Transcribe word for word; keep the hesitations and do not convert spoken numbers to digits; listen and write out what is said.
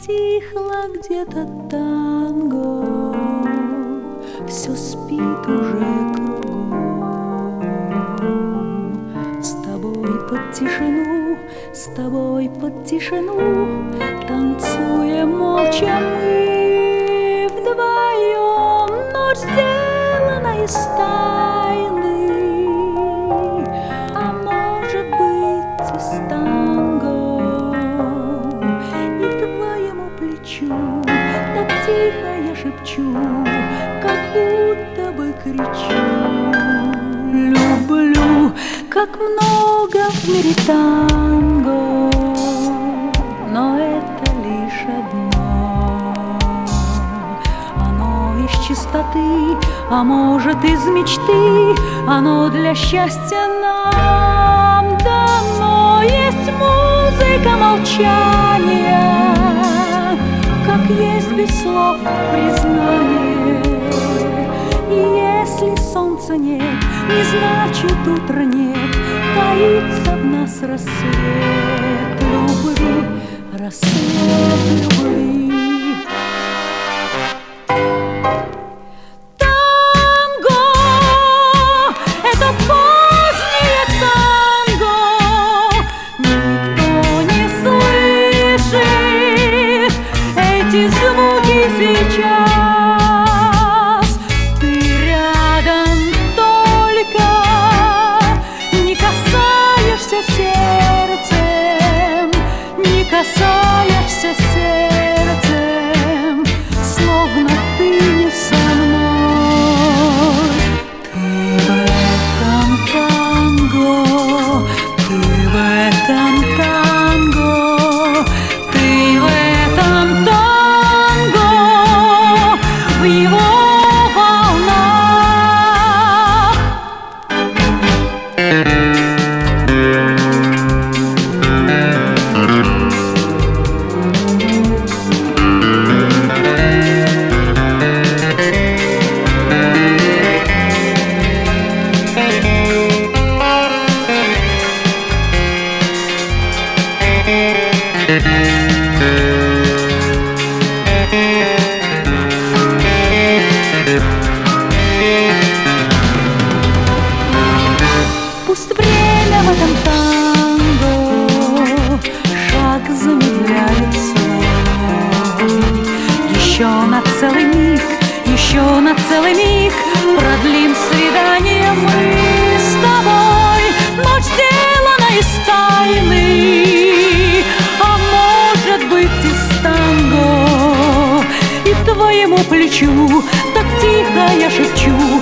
Затихло где-то танго, все спит уже кругом. С тобой под тишину, с тобой под тишину танцуем молча мы вдвоем. Ночь сделана из тайны, а может быть из танго. Так тихо я шепчу, как будто бы кричу: люблю, как много в мире танго, но это лишь одно. Оно из чистоты, а может из мечты, оно для счастья нам дано. Есть музыка молчания, как есть без слов признание. И если солнца нет, не значит утра нет. Таится в нас рассвет любви, рассвет любви. Танго — это позднее танго. Никто не слышит эти звуки сейчас. Ты рядом только не касаешься сердцем, не касаешься сердцем, словно ты не со мной. Ты в этом танго, ты в этом танго, ты в этом танго, в его волнах. Пусть время в этом танго шаг замедляет свой. Еще на целый миг, еще на целый миг продлим свидание мы с тобой. Ночь сделана из тайны, а может быть из танго. И твоему плечу так тихо я шепчу,